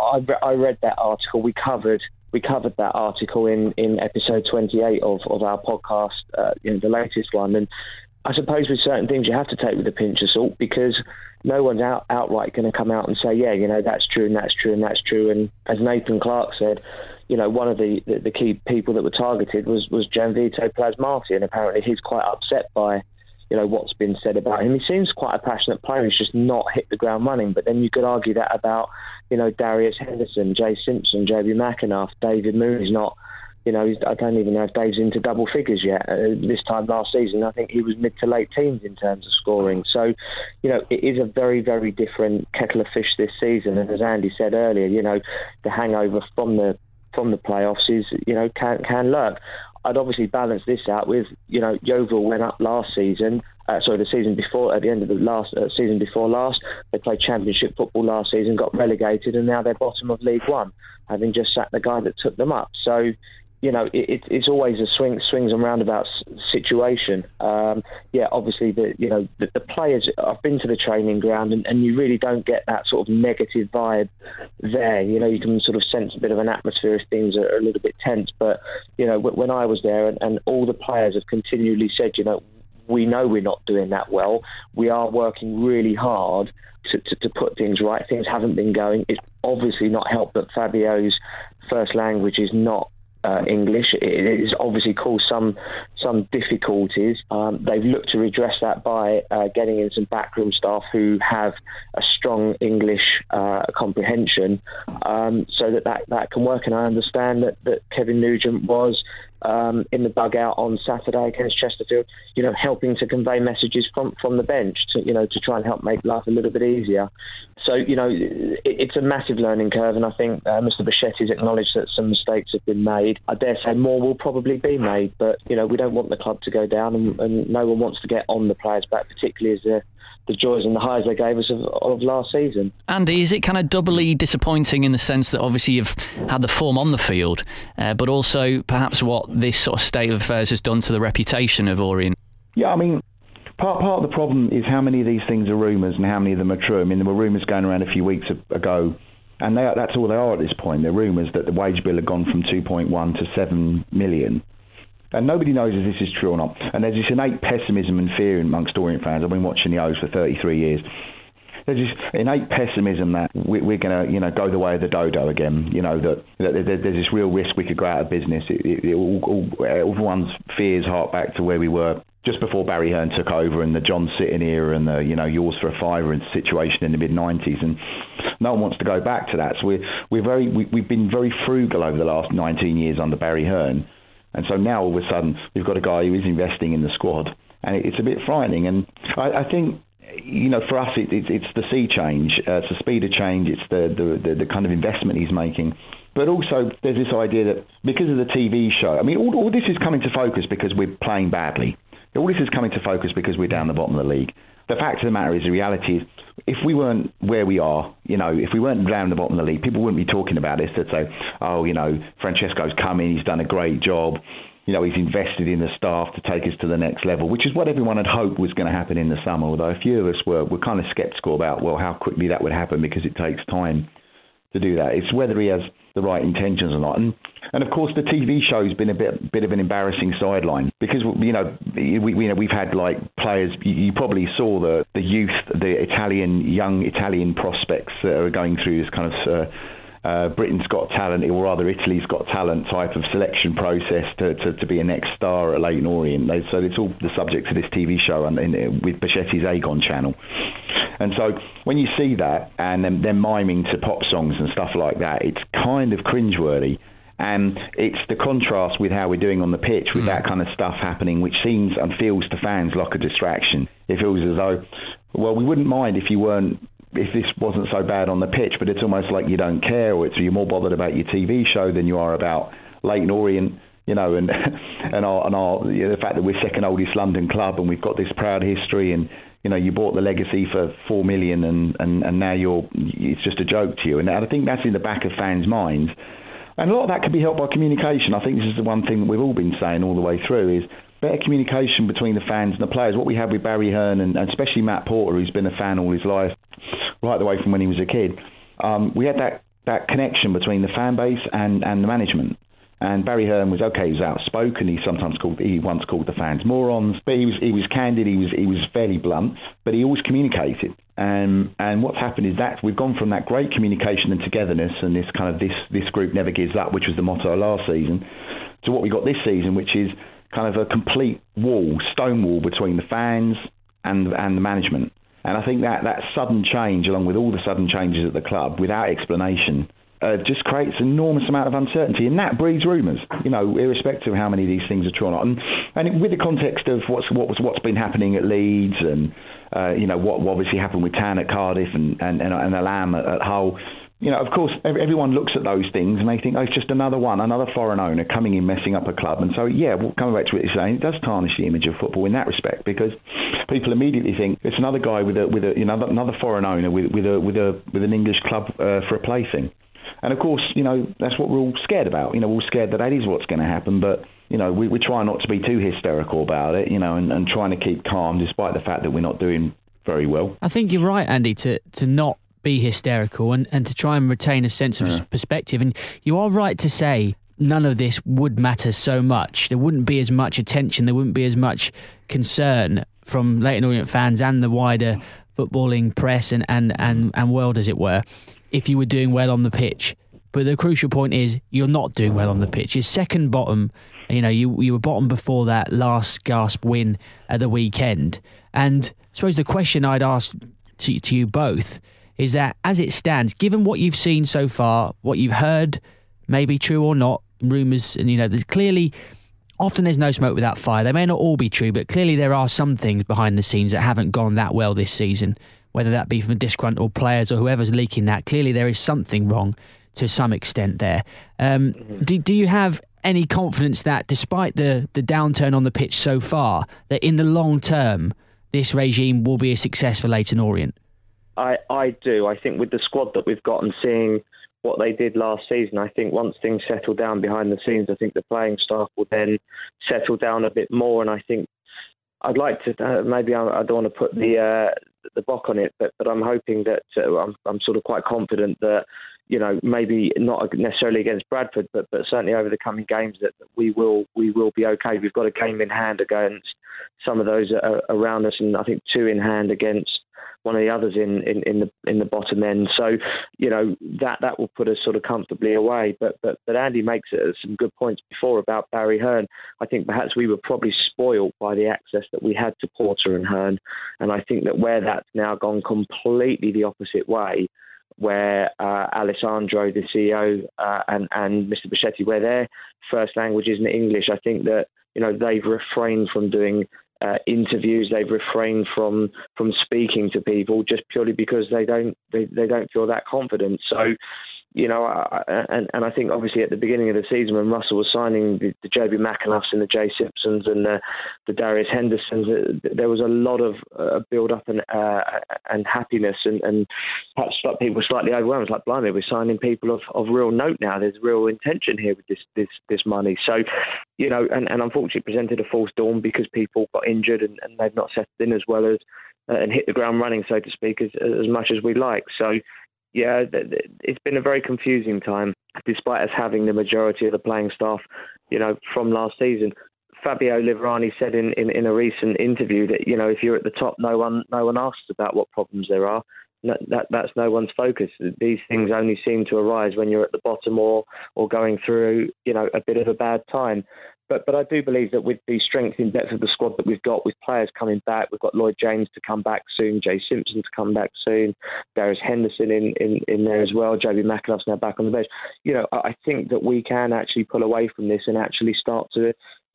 I read that article. We covered that article in episode 28 of our podcast, the latest one. And I suppose with certain things you have to take with a pinch of salt, because no one's outright going to come out and say, that's true and that's true and that's true. And as Nathan Clark said, one of the key people that were targeted was Gianvito Plasmati, and apparently he's quite upset by what's been said about him. He seems quite a passionate player. He's just not hit the ground running. But then you could argue that about, Darius Henderson, Jay Simpson, JB McAnuff, David Mooney's not, I don't even know if Dave's into double figures yet. This time last season, I think he was mid to late teens in terms of scoring. So, it is a very, very different kettle of fish this season. And as Andy said earlier, the hangover from the playoffs is, can lurk. I'd obviously balance this out with, Yeovil went up last season, the season before, at the end of the last season before last. They played Championship football last season, got relegated, and now they're bottom of League One, having just sacked the guy that took them up. So, it's always a swings and roundabouts situation. Obviously the players. I've been to the training ground, and you really don't get that sort of negative vibe there. You can sort of sense a bit of an atmosphere if things are a little bit tense. But when I was there, and all the players have continually said, we know we're not doing that well. We are working really hard to put things right. Things haven't been going. It's obviously not helped that Fabio's first language is not English. It has obviously caused some difficulties. They've looked to redress that by getting in some backroom staff who have a strong English comprehension, so that can work. And I understand that Kevin Nugent was in the dugout on Saturday against Chesterfield, helping to convey messages from the bench to try and help make life a little bit easier. So, it's a massive learning curve, and I think Mr. Bechetti's acknowledged that some mistakes have been made. I dare say more will probably be made, but, we don't want the club to go down, and no one wants to get on the players back, particularly as the joys and the highs they gave us of last season. Andy, is it kind of doubly disappointing in the sense that obviously you've had the form on the field, but also perhaps what this sort of state of affairs has done to the reputation of Orient? Yeah, I mean, part of the problem is how many of these things are rumours and how many of them are true. I mean, there were rumours going around a few weeks ago, and that's all they are at this point. They're rumours that the wage bill had gone from 2.1 to 7 million. And nobody knows if this is true or not. And there's this innate pessimism and fear amongst Orient fans. I've been watching the O's for 33 years. There's this innate pessimism that we're going to, go the way of the dodo again. That there's this real risk we could go out of business. Everyone's fears hark back to where we were just before Barry Hearn took over, and the John Sitton era, and the yours for a fiver and situation in the mid-90s, and no one wants to go back to that. So we've been very frugal over the last 19 years under Barry Hearn. And so now all of a sudden we've got a guy who is investing in the squad, and it's a bit frightening. And I think, for us it's the sea change, it's the speed of change, it's the kind of investment he's making. But also there's this idea that because of the TV show, I mean, all this is coming to focus because we're playing badly. All this is coming to focus because we're down the bottom of the league. The fact of the matter is, the reality is, if we weren't where we are, if we weren't down the bottom of the league, people wouldn't be talking about this. They'd say, Francesco's come in, he's done a great job. He's invested in the staff to take us to the next level, which is what everyone had hoped was going to happen in the summer, although a few of us were kind of sceptical about, how quickly that would happen, because it takes time to do that. It's whether he has the right intentions or not. And of course, the TV show's been a bit of an embarrassing sideline, because we've had like players. You probably saw the youth, the young Italian prospects that are going through this kind of Britain's Got Talent, or rather Italy's Got Talent type of selection process to be a next star at Leyton Orient. So it's all the subject of this TV show with Bechetti's Aegon channel. And so when you see that, and they're miming to pop songs and stuff like that, it's kind of cringeworthy. And it's the contrast with how we're doing on the pitch with that kind of stuff happening, which seems and feels to fans like a distraction. It feels as though, we wouldn't mind if this wasn't so bad on the pitch, but it's almost like you don't care, or you're more bothered about your TV show than you are about Leyton Orient, and our the fact that we're second oldest London club and we've got this proud history, and you bought the Legacy for $4 million, and now it's just a joke to you. And I think that's in the back of fans' minds. And a lot of that can be helped by communication. I think this is the one thing that we've all been saying all the way through, is better communication between the fans and the players. What we had with Barry Hearn and especially Matt Porter, who's been a fan all his life, right the way from when he was a kid, we had that connection between the fan base and the management. And Barry Hearn was okay. He was outspoken. He once called the fans morons, but he was candid. He was fairly blunt, but he always communicated. And what's happened is that we've gone from that great communication and togetherness, and this kind of this group never gives up, which was the motto last season, to what we got this season, which is kind of a complete stone wall between the fans and the management. And I think that sudden change, along with all the sudden changes at the club, without explanation, just creates an enormous amount of uncertainty, and that breeds rumours, irrespective of how many of these things are true or not. And with the context of what's been happening at Leeds, and what obviously happened with Tan at Cardiff and Alam at Hull, of course, everyone looks at those things and they think, it's just another foreign owner coming in messing up a club. And so, coming back to what you're saying, it does tarnish the image of football in that respect, because people immediately think it's another guy with another foreign owner with an English club for a plaything. And of course, that's what we're all scared about. We're all scared that is what's going to happen. But, we try not to be too hysterical about it, and trying to keep calm despite the fact that we're not doing very well. I think you're right, Andy, to not be hysterical and to try and retain a sense of perspective. And you are right to say none of this would matter so much. There wouldn't be as much attention. There wouldn't be as much concern from Leyton Orient fans and the wider footballing press and world, as it were, if you were doing well on the pitch. But the crucial point is you're not doing well on the pitch. You're second bottom. You were bottom before that last gasp win at the weekend. And I suppose the question I'd ask to you both is that, as it stands, given what you've seen so far, what you've heard, maybe true or not, rumours, and there's clearly, often there's no smoke without fire. They may not all be true, but clearly there are some things behind the scenes that haven't gone that well this season, whether that be from disgruntled players or whoever's leaking that. Clearly there is something wrong to some extent there. Do you have any confidence that, despite the downturn on the pitch so far, that in the long term this regime will be a success for Leyton Orient? I do. I think with the squad that we've got and seeing what they did last season, I think once things settle down behind the scenes, I think the playing staff will then settle down a bit more. And I think I'd like to, maybe I don't want to put the bock on it, but I'm hoping that I'm sort of quite confident that, maybe not necessarily against Bradford, but certainly over the coming games that we will be okay. We've got a game in hand against some of those around us, and I think 2 in hand against one of the others in the bottom end. So, that will put us sort of comfortably away. But Andy makes some good points before about Barry Hearn. I think perhaps we were probably spoiled by the access that we had to Porter and Hearn. And I think that where that's now gone completely the opposite way, where Alessandro, the CEO, and Mr. Becchetti, where their first language isn't English. I think that they've refrained from doing interviews. They've refrained from speaking to people just purely because they don't feel that confident. So, and I think obviously at the beginning of the season when Russell was signing the Joby McAnuffs and the Jay Simpsons and the Darius Hendersons, there was a lot of build-up and happiness and perhaps people slightly overwhelmed. It's like, blimey, we're signing people of real note now. There's real intention here with this money. So, and unfortunately presented a false dawn because people got injured and they've not settled in as well as and hit the ground running, so to speak, as much as we like. So, yeah, it's been a very confusing time, despite us having the majority of the playing staff, from last season. Fabio Liverani said in a recent interview that, if you're at the top, no one asks about what problems there are. That's no one's focus. These things only seem to arise when you're at the bottom or going through, a bit of a bad time. But I do believe that with the strength and depth of the squad that we've got, with players coming back, we've got Lloyd James to come back soon, Jay Simpson to come back soon, Darius Henderson in there as well, Joby McAnuff's now back on the bench. I think that we can actually pull away from this and actually start to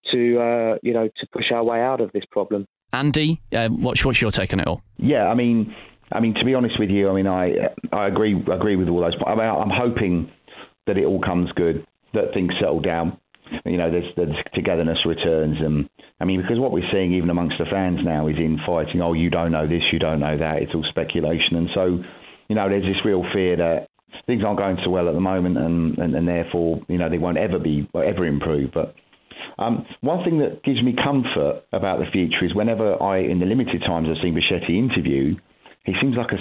push our way out of this problem. Andy, what's your take on it all? Yeah, I mean, to be honest with you, I agree with all those. I'm hoping that it all comes good, that things settle down. There's togetherness returns, and because what we're seeing even amongst the fans now is infighting. Oh, you don't know this, you don't know that. It's all speculation, and so there's this real fear that things aren't going so well at the moment, and therefore they won't ever improve. But one thing that gives me comfort about the future is whenever in the limited times I've seen Becchetti interview, he seems like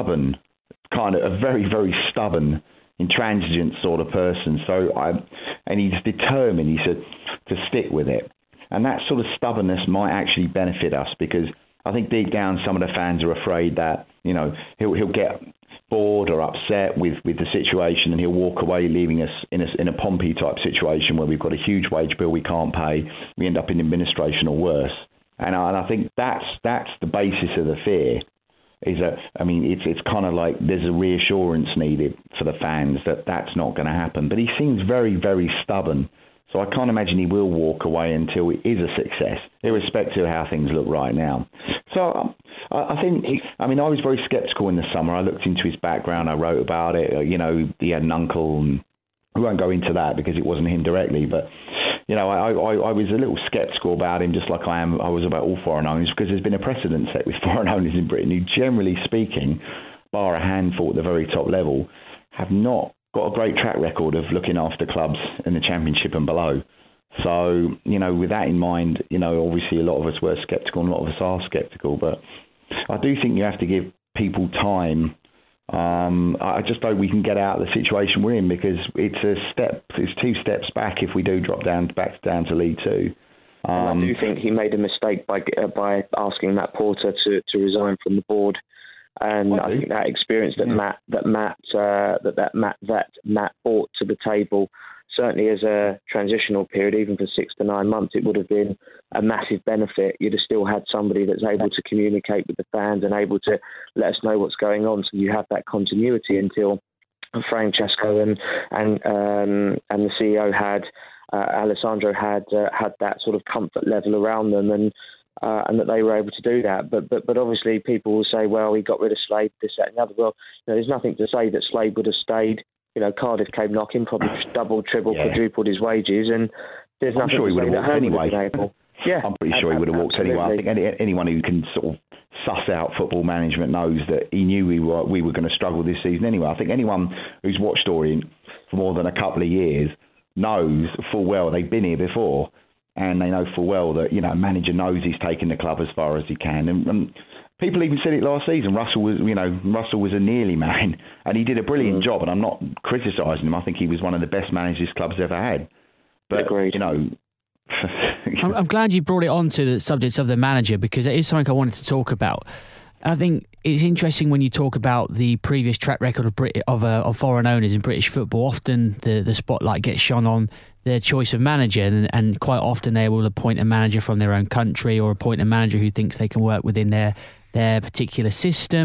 a very, very stubborn, intransigent sort of person. And he's determined, he said, to stick with it. And that sort of stubbornness might actually benefit us, because I think deep down some of the fans are afraid that, he'll get bored or upset with the situation and he'll walk away, leaving us in a Pompey type situation where we've got a huge wage bill we can't pay, we end up in administration or worse. And I think that's the basis of the fear. Is that, it's kind of like there's a reassurance needed for the fans that that's not going to happen. But he seems very, very stubborn. So I can't imagine he will walk away until it is a success, irrespective of how things look right now. So I think, I was very sceptical in the summer. I looked into his background. I wrote about it. He had an uncle, and we won't go into that because it wasn't him directly. But, I was a little sceptical about him, just like I was about all foreign owners, because there's been a precedent set with foreign owners in Britain who, generally speaking, bar a handful at the very top level, have not got a great track record of looking after clubs in the Championship and below. So, with that in mind, obviously a lot of us were sceptical and a lot of us are sceptical, but I do think you have to give people time. I just hope we can get out of the situation we're in, because it's 2 steps back if we do drop back down to League Two. I do think he made a mistake by asking Matt Porter to resign from the board, and I think that experience that Matt brought to the table, certainly as a transitional period, even for 6 to 9 months, it would have been a massive benefit. You'd have still had somebody that's able to communicate with the fans and able to let us know what's going on. So you have that continuity until Francesco and the CEO Alessandro had that sort of comfort level around them, and that they were able to do that. But obviously people will say, well, he got rid of Slade, this, that and the other. Well, there's nothing to say that Slade would have stayed. Cardiff came knocking, probably doubled, tripled, quadrupled his wages, and there's nothing. I'm sure he would have walked anyway. Yeah, I'm pretty sure he would have walked anyway. I think anyone who can sort of suss out football management knows that he knew we were going to struggle this season anyway. I think anyone who's watched Orient for more than a couple of years knows full well they've been here before, and they know full well that a manager knows he's taking the club as far as he can. And people even said it last season. Russell was a nearly man, and he did a brilliant job. And I'm not criticising him. I think he was one of the best managers club's ever had. But agreed. I'm glad you brought it on to the subject of the manager, because it is something I wanted to talk about. I think it's interesting when you talk about the previous track record of foreign owners in British football. Often the spotlight gets shone on their choice of manager, and quite often they will appoint a manager from their own country or appoint a manager who thinks they can work within their particular system.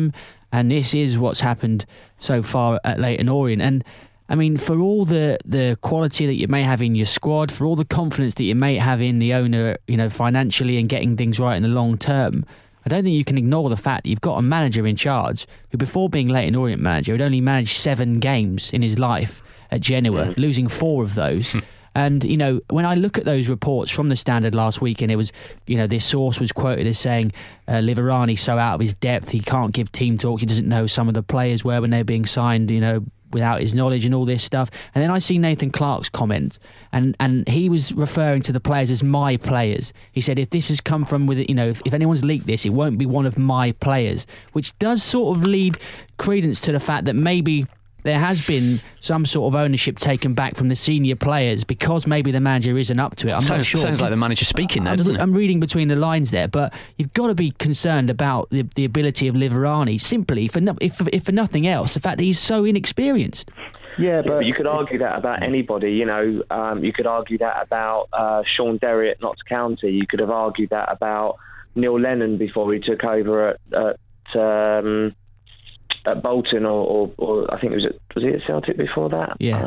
And this is what's happened so far at Leyton Orient. And I mean, for all the quality that you may have in your squad, for all the confidence that you may have in the owner, financially and getting things right in the long term, I don't think you can ignore the fact that you've got a manager in charge who, before being Leyton Orient manager, had only managed 7 games in his life at Genoa, losing 4 of those. And, when I look at those reports from the Standard last week, and it was, this source was quoted as saying Liverani's so out of his depth, he can't give team talk, he doesn't know some of the players were when they're being signed, without his knowledge and all this stuff. And then I see Nathan Clark's comment, and he was referring to the players as my players. He said, if this has come from if anyone's leaked this, it won't be one of my players, which does sort of lead credence to the fact that maybe there has been some sort of ownership taken back from the senior players because maybe the manager isn't up to it. I'm not sure. Sounds like the manager speaking there, doesn't it? I'm reading between the lines there, but you've got to be concerned about the ability of Liverani, simply, if for nothing else, the fact that he's so inexperienced. Yeah, but you could argue that about anybody. You could argue that about Sean Derry at Notts County. You could have argued that about Neil Lennon before he took over at Bolton, or I think was he at Celtic before that? Yeah.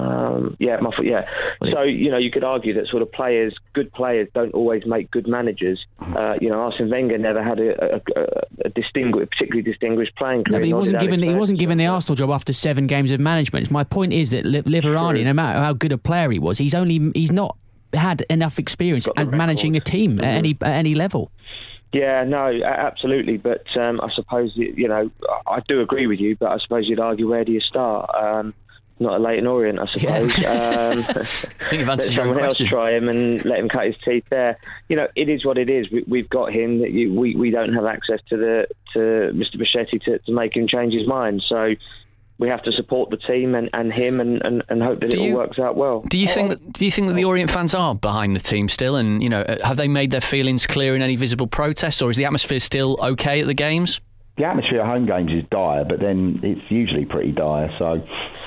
So you could argue that sort of good players don't always make good managers. Arsene Wenger never had a particularly distinguished playing career. No, but he wasn't given the Arsenal job after 7 games of management. My point is that Liverani, no matter how good a player he was, he's not had enough experience at managing a team at any level. Yeah, no, absolutely. But I suppose, I do agree with you, but I suppose you'd argue, where do you start? Not at Leyton Orient, I suppose. I think you've answered your own question. Someone else try him and let him cut his teeth there. It is what it is. We've got him. We don't have access to Mr. Bichetti to make him change his mind. So we have to support the team and him and hope that it all works out well. Do you think that the Orient fans are behind the team still? And have they made their feelings clear in any visible protests, or is the atmosphere still okay at the games? The atmosphere at home games is dire, but then it's usually pretty dire. So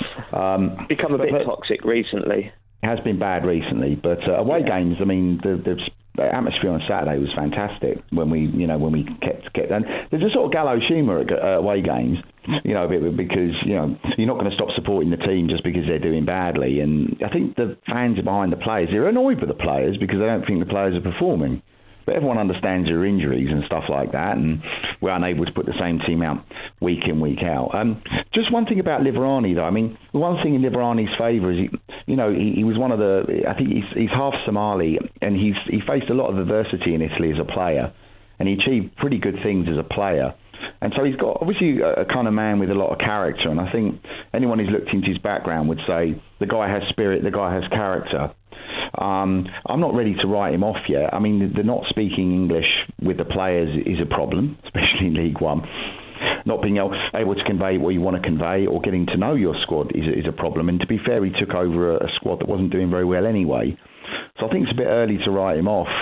become a bit toxic recently. It has been bad recently, but away games, I mean, the atmosphere on Saturday was fantastic when we kept and there's a sort of gallows humour at away games, because you're not going to stop supporting the team just because they're doing badly. And I think the fans are behind the players. They're annoyed with the players because they don't think the players are performing. But everyone understands your injuries and stuff like that, and we're unable to put the same team out week in, week out. Just one thing about Liverani, though. I mean, the one thing in Liverani's favour is, he was one of I think he's half Somali, and he faced a lot of adversity in Italy as a player, and he achieved pretty good things as a player. And so he's got, obviously, a kind of man with a lot of character, and I think anyone who's looked into his background would say the guy has spirit, the guy has character. I'm not ready to write him off yet. I mean, the not speaking English with the players is a problem, especially in League One. Not being able to convey what you want to convey or getting to know your squad is a problem. And to be fair, he took over a squad that wasn't doing very well anyway. So I think it's a bit early to write him off.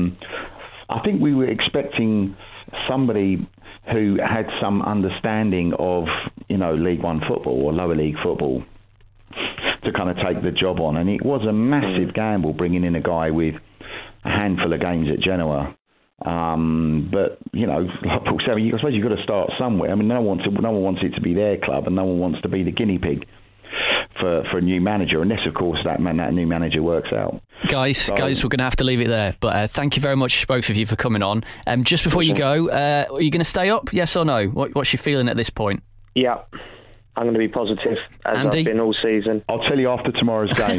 I think we were expecting somebody who had some understanding of, League One football or lower league football to kind of take the job on. And it was a massive gamble bringing in a guy with a handful of games at Genoa. But, like Paul said, I suppose you've got to start somewhere. I mean, no one wants it to be their club, and no one wants to be the guinea pig for a new manager, unless, of course, that new manager works out. Guys, we're going to have to leave it there. But thank you very much, both of you, for coming on. Just before you go, are you going to stay up? Yes or no? What's your feeling at this point? Yeah. I'm going to be positive, as Andy? I've been all season. I'll tell you after tomorrow's game.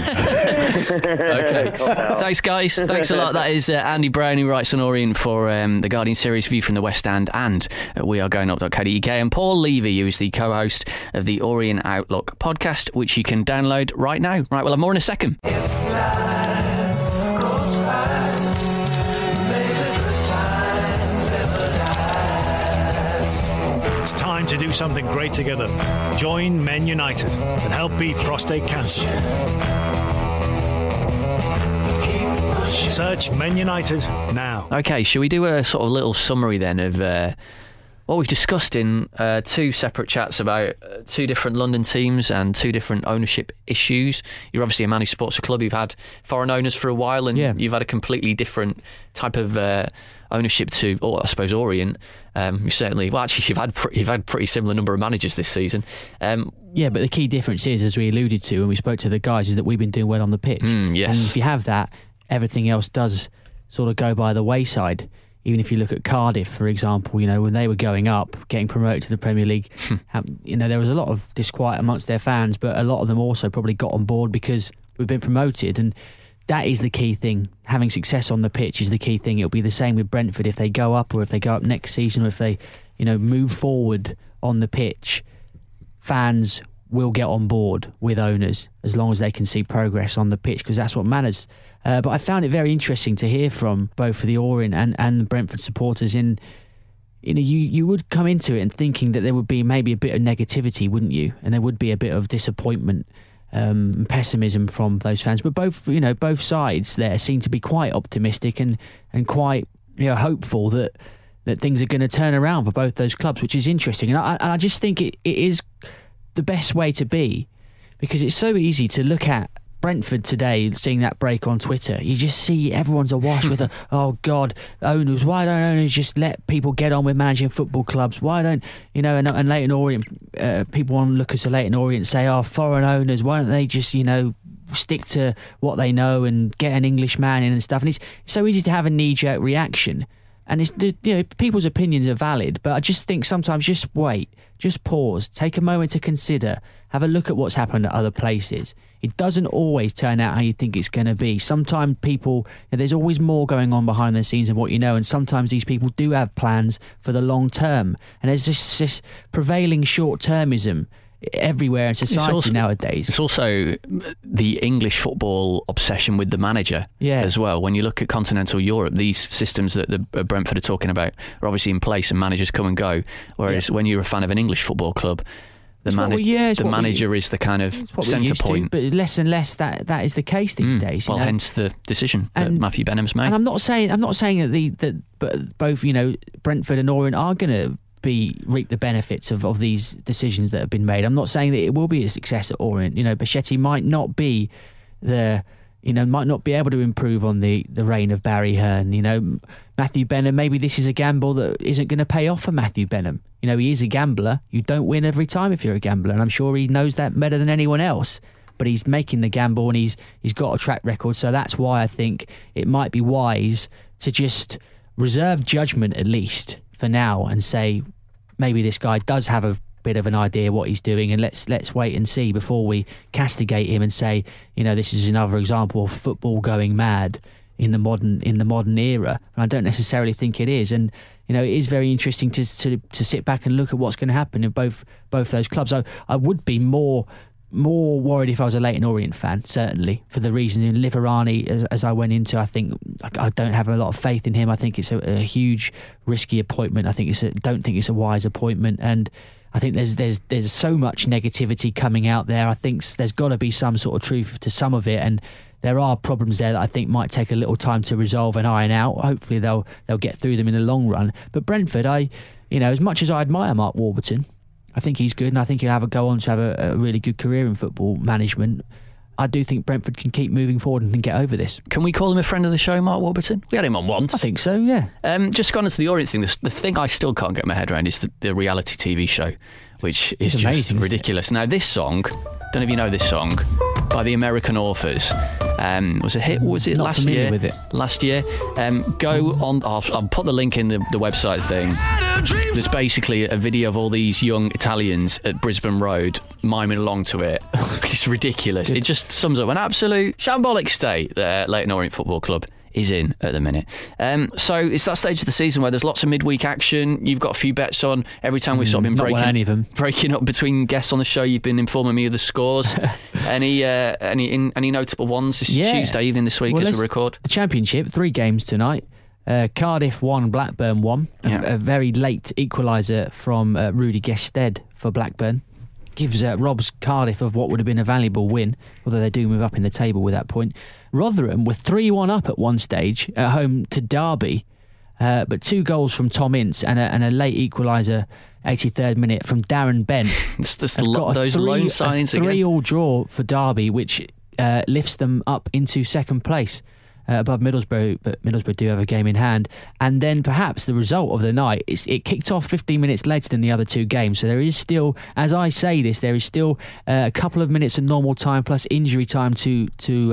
Okay. Thanks, guys. Thanks a lot. That is Andy Brown, who writes on Orient for the Guardian series View from the West End and wearegoingup.co.uk, and Paul Levy, who is the co-host of the Orient Outlook podcast, which you can download right now. Right, we'll have more in a second. It's time to do something great together. Join Men United and help beat prostate cancer. Search Men United now. Okay, shall we do a sort of little summary then of what we've discussed in 2 separate chats about 2 different London teams and 2 different ownership issues? You're obviously a man who supports a club. You've had foreign owners for a while, and you've had a completely different type of ownership to, or I suppose, Orient. Certainly, well, actually, you've had pretty similar number of managers this season. Yeah, but the key difference is, as we alluded to when we spoke to the guys, is that we've been doing well on the pitch. Yes. And if you have that, everything else does sort of go by the wayside. Even if you look at Cardiff, for example, when they were going up, getting promoted to the Premier League, there was a lot of disquiet amongst their fans, but a lot of them also probably got on board because we've been promoted, and that is the key thing. Having success on the pitch is the key thing. It'll be the same with Brentford if they go up, or if they go up next season, or if they, move forward on the pitch. Fans will get on board with owners as long as they can see progress on the pitch, because that's what matters. But I found it very interesting to hear from both the Orient and Brentford supporters. You would come into it and thinking that there would be maybe a bit of negativity, wouldn't you? And there would be a bit of disappointment, pessimism from those fans. But both sides there seem to be quite optimistic and quite hopeful that things are going to turn around for both those clubs, which is interesting. And I just think it is the best way to be, because it's so easy to look at Brentford today, seeing that break on Twitter. You just see everyone's awash with oh God, owners, why don't owners just let people get on with managing football clubs? Why don't, and Leyton Orient, people on Lucas of Leyton Orient say, foreign owners, why don't they just, stick to what they know and get an English man in and stuff? And it's so easy to have a knee-jerk reaction. And it's people's opinions are valid, but I just think sometimes just wait, just pause, take a moment to consider, have a look at what's happened at other places. It doesn't always turn out how you think it's going to be. Sometimes people, there's always more going on behind the scenes than what you know, and sometimes these people do have plans for the long term. And there's this prevailing short-termism everywhere in society nowadays. It's also the English football obsession with the manager as well. When you look at continental Europe, these systems that the Brentford are talking about are obviously in place and managers come and go. Whereas when you're a fan of an English football club, the manager is the kind of centre point. But less and less that is the case these days. Well, hence the decision that Matthew Benham's made. And I'm not saying that both Brentford and Orient are going to reap the benefits of these decisions that have been made. I'm not saying that it will be a success at Orient. Becchetti might not be might not be able to improve on the reign of Barry Hearn. Matthew Benham, maybe this is a gamble that isn't going to pay off for Matthew Benham. He is a gambler. You don't win every time if you're a gambler, and I'm sure he knows that better than anyone else. But he's making the gamble, and he's got a track record. So that's why I think it might be wise to just reserve judgment, at least for now, and say maybe this guy does have a bit of an idea what he's doing, and let's wait and see before we castigate him and say, this is another example of football going mad in the modern era. And I don't necessarily think it is. And it is very interesting to sit back and look at what's going to happen in both those clubs. I would be more worried if I was a Leyton Orient fan, certainly, for the reason in Liverani, as I went into. I think I don't have a lot of faith in him. I think it's a huge risky appointment. I don't think it's a wise appointment, and I think there's so much negativity coming out there. I think there's got to be some sort of truth to some of it, and there are problems there that I think might take a little time to resolve and iron out. Hopefully they'll get through them in the long run. But Brentford, as much as I admire Mark Warburton, I think he's good, and I think he'll go on to have a really good career in football management. I do think Brentford can keep moving forward and get over this. Can we call him a friend of the show, Mark Warburton? We had him on once. I think so, yeah. Just gone into the Orient thing, the thing I still can't get my head around is the reality TV show, which is just ridiculous. Now, this song, don't know if you know this song, by the American Authors. Was a hit? Was it last year? With it. Last year. Go on. I'll put the link in the website thing. There's basically a video of all these young Italians at Brisbane Road miming along to it. It's ridiculous. It just sums up an absolute shambolic state that Leyton Orient Football Club is in at the minute. So it's that stage of the season where there's lots of midweek action. You've got a few bets on. Every time we've sort of been breaking up between guests on the show, you've been informing me of the scores. Any notable ones? This is Tuesday evening this week as we record. The Championship, 3 games tonight. Cardiff 1, Blackburn 1. A very late equaliser from Rudy Gested for Blackburn. Gives robs Cardiff of what would have been a valuable win, although they do move up in the table with that point. Rotherham were 3-1 up at one stage at home to Derby, but 2 goals from Tom Ince and a late equaliser, 83rd minute, from Darren Bent. It's just those loan signings again. 3-3 draw for Derby, which lifts them up into second place. above Middlesbrough, but Middlesbrough do have a game in hand. And then perhaps the result of the night, it kicked off 15 minutes later than the other two games. So there is still, as I say this, there is still a couple of minutes of normal time plus injury time to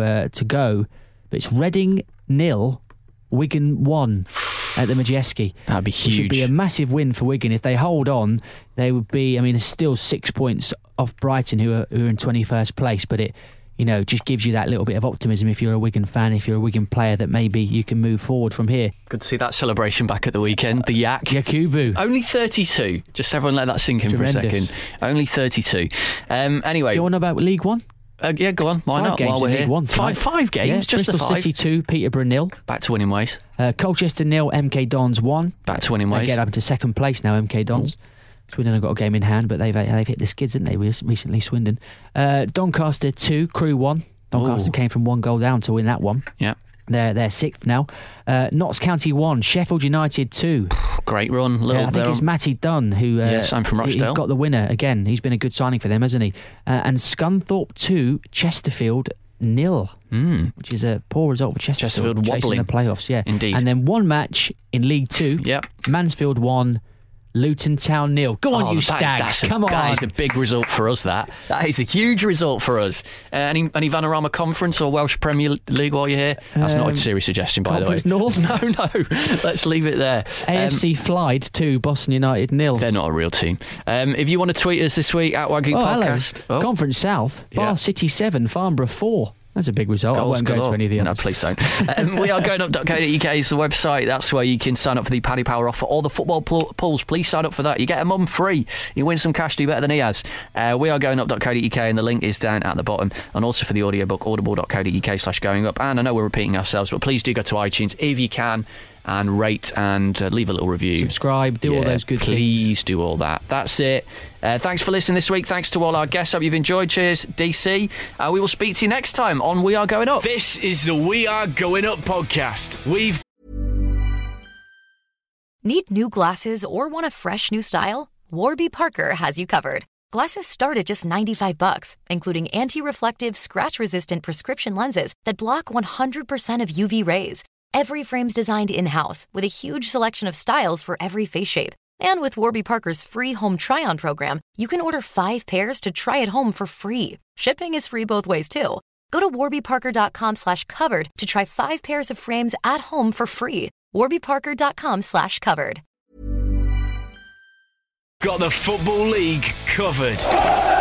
go. But it's Reading 0, Wigan 1 at the Madejski. That'd be huge. Which would be a massive win for Wigan. If they hold on, they would be, I mean, it's still 6 points off Brighton, who are in 21st place, but it, just gives you that little bit of optimism if you're a Wigan fan, if you're a Wigan player, that maybe you can move forward from here. Good to see that celebration back at the weekend. The Yak. Yakubu. Only 32. Just everyone let that sink in Tremendous. for a second. Only 32. Anyway. Do you want to know about League One? Yeah, go on. Why not? While we're here. Five games, yeah, just Bristol the 5. City 2, Peterborough 0. Back to winning ways. Colchester 0, MK Dons 1. Back to winning ways. They get up into second place now, MK Dons. Swindon have got a game in hand, but they've hit the skids, haven't they, recently, Swindon. Doncaster 2, Crew 1. Doncaster came from 1 goal down to win that one. Yeah. They're 6th now. Notts County 1, Sheffield United 2. Great run. I think it's Matty Dunn who I'm from Rochdale. He got the winner again. He's been a good signing for them, hasn't he? And Scunthorpe 2, Chesterfield 0, which is a poor result for Chesterfield wobbling in the playoffs. Yeah, indeed. And then one match in League 2. Yep. Mansfield 1, Luton Town 0. Go on, you Stags! Come on, that is a big result for us. That is a huge result for us. Any Vanarama Conference or Welsh Premier League while you're here? That's not a serious suggestion, by the way. Conference North? No. Let's leave it there. AFC Clyde 2, Boston United 0. They're not a real team. If you want to tweet us this week at Wagging Podcast. Hello. Conference South, Bath City 7, Farnborough 4. That's a big result. I won't go into any of the others. No, please don't. We are goingup.co.uk is the website. That's where you can sign up for the Paddy Power offer or the football pools. Please sign up for that. You get a month free. You win some cash, do better than he has. We are goingup.co.uk and the link is down at the bottom. And also for the audiobook, audible.co.uk/goingup. And I know we're repeating ourselves, but please do go to iTunes if you can and rate and leave a little review. Subscribe, do all those good things. Please do all that. That's it. Thanks for listening this week. Thanks to all our guests. Hope you've enjoyed. Cheers, DC. We will speak to you next time on We Are Going Up. This is the We Are Going Up podcast. Need new glasses or want a fresh new style? Warby Parker has you covered. Glasses start at just $95, including anti-reflective, scratch-resistant prescription lenses that block 100% of UV rays. Every frame's designed in-house with a huge selection of styles for every face shape. And with Warby Parker's free home try-on program, you can order 5 pairs to try at home for free. Shipping is free both ways, too. Go to warbyparker.com/covered to try 5 pairs of frames at home for free. warbyparker.com/covered. Got the Football League covered.